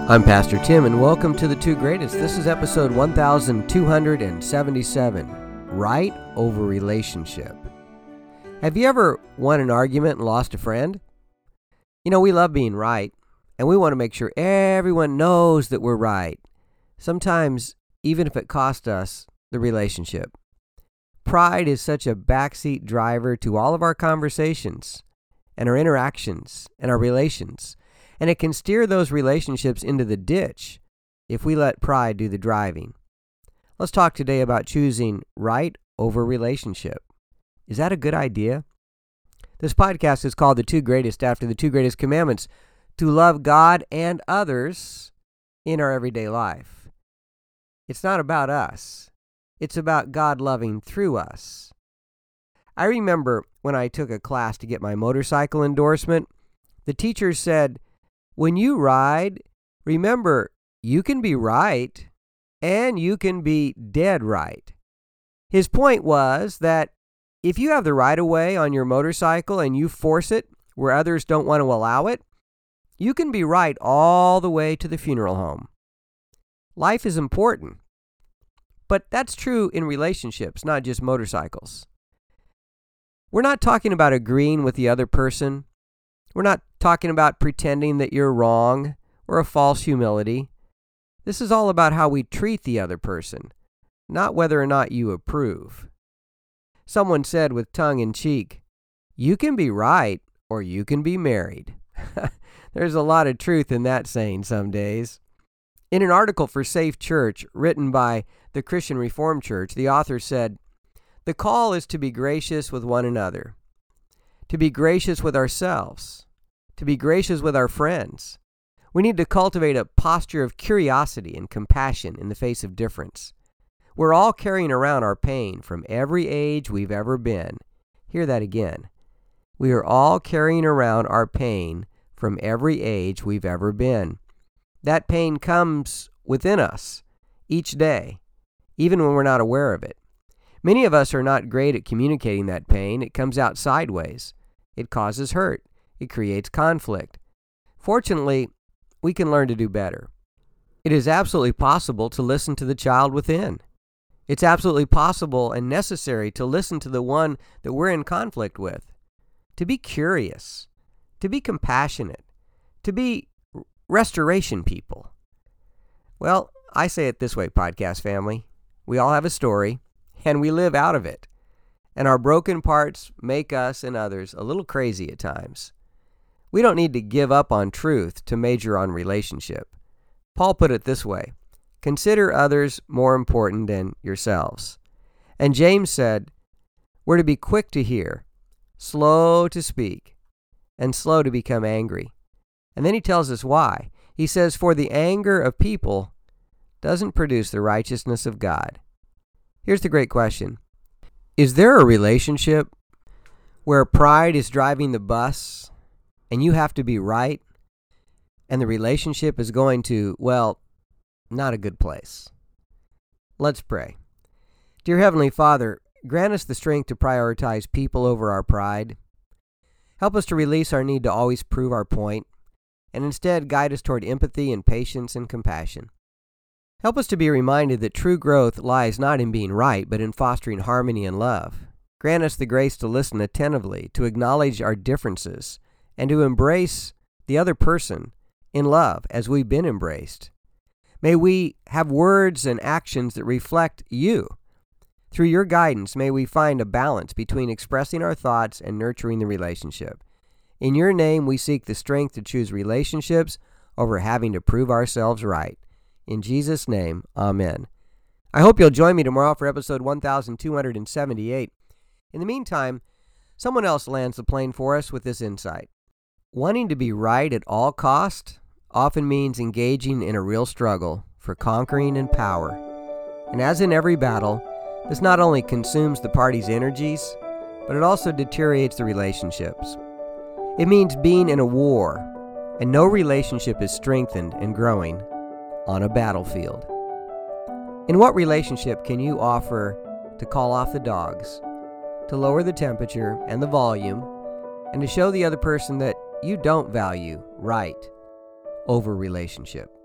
I'm Pastor Tim, and welcome to The Two Greatest. This is episode 1277, Right Over Relationship. Have you ever won an argument and lost a friend? You know, we love being right, and we want to make sure everyone knows that we're right, sometimes even if it costs us the relationship. Pride is such a backseat driver to all of our conversations and our interactions and our relations. And it can steer those relationships into the ditch if we let pride do the driving. Let's talk today about choosing right over relationship. Is that a good idea? This podcast is called The Two Greatest after the two greatest commandments: to love God and others in our everyday life. It's not about us. It's about God loving through us. I remember when I took a class to get my motorcycle endorsement, the teacher said, when you ride, remember, you can be right and you can be dead right. His point was that if you have the right of way on your motorcycle and you force it where others don't want to allow it, you can be right all the way to the funeral home. Life is important, but that's true in relationships, not just motorcycles. We're not talking about agreeing with the other person. We're not talking about pretending that you're wrong or a false humility. This is all about how we treat the other person, not whether or not you approve. Someone said with tongue in cheek, you can be right or you can be married. There's a lot of truth in that saying some days. In an article for Safe Church written by the Christian Reformed Church, the author said, the call is to be gracious with one another, to be gracious with ourselves, to be gracious with our friends. We need to cultivate a posture of curiosity and compassion in the face of difference. We're all carrying around our pain from every age we've ever been. Hear that again. We are all carrying around our pain from every age we've ever been. That pain comes within us each day, even when we're not aware of it. Many of us are not great at communicating that pain. It comes out sideways. It causes hurt. It creates conflict. Fortunately, we can learn to do better. It is absolutely possible to listen to the child within. It's absolutely possible and necessary to listen to the one that we're in conflict with, to be curious, to be compassionate, to be restoration people. Well, I say it this way, podcast family. We all have a story, and we live out of it. And our broken parts make us and others a little crazy at times. We don't need to give up on truth to major on relationship. Paul put it this way, consider others more important than yourselves. And James said, we're to be quick to hear, slow to speak, and slow to become angry. And then he tells us why. He says, for the anger of people doesn't produce the righteousness of God. Here's the great question. Is there a relationship where pride is driving the bus and you have to be right and the relationship is going to, well, not a good place? Let's pray. Dear Heavenly Father, grant us the strength to prioritize people over our pride. Help us to release our need to always prove our point and instead guide us toward empathy and patience and compassion. Help us to be reminded that true growth lies not in being right, but in fostering harmony and love. Grant us the grace to listen attentively, to acknowledge our differences, and to embrace the other person in love as we've been embraced. May we have words and actions that reflect you. Through your guidance, may we find a balance between expressing our thoughts and nurturing the relationship. In your name, we seek the strength to choose relationships over having to prove ourselves right. In Jesus' name, amen. I hope you'll join me tomorrow for episode 1278. In the meantime, someone else lands the plane for us with this insight. Wanting to be right at all cost often means engaging in a real struggle for conquering and power. And as in every battle, this not only consumes the party's energies, but it also deteriorates the relationships. It means being in a war, and no relationship is strengthened and growing on a battlefield. In what relationship can you offer to call off the dogs, to lower the temperature and the volume, and to show the other person that you don't value right over relationship?